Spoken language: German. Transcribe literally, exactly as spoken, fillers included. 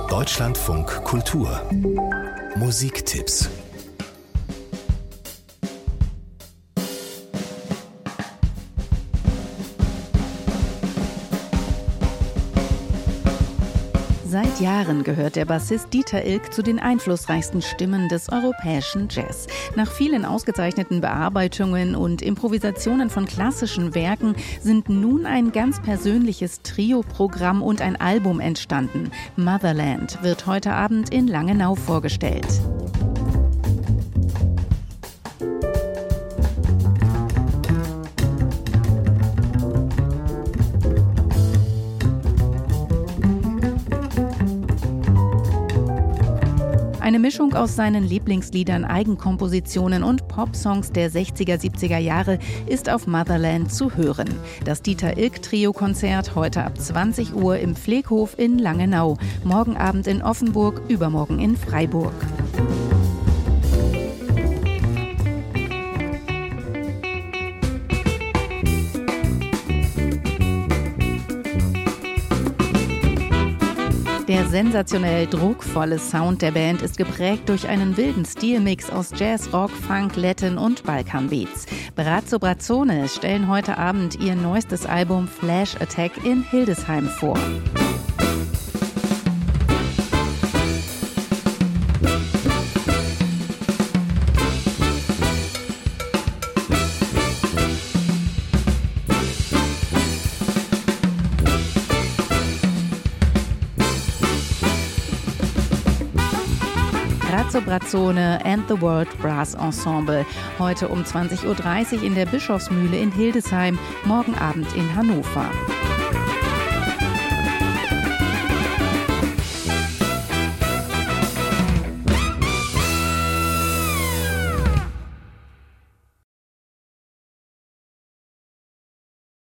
Deutschlandfunk Kultur Musiktipps. Seit Jahren gehört der Bassist Dieter Ilk zu den einflussreichsten Stimmen des europäischen Jazz. Nach vielen ausgezeichneten Bearbeitungen und Improvisationen von klassischen Werken sind nun ein ganz persönliches Trio-Programm und ein Album entstanden. Motherland wird heute Abend in Langenau vorgestellt. Eine Mischung aus seinen Lieblingsliedern, Eigenkompositionen und Popsongs der sechziger, siebziger Jahre ist auf Motherland zu hören. Das Dieter-Ilk-Trio-Konzert heute ab zwanzig Uhr im Pfleghof in Langenau, morgen Abend in Offenburg, übermorgen in Freiburg. Der sensationell druckvolle Sound der Band ist geprägt durch einen wilden Stilmix aus Jazz, Rock, Funk, Latin und Balkanbeats. Brazzo Brazzone stellen heute Abend ihr neuestes Album Flash Attack in Hildesheim vor. Brazzo Brazzone and the World Brass Ensemble. Heute um zwanzig Uhr dreißig in der Bischofsmühle in Hildesheim, morgen Abend in Hannover.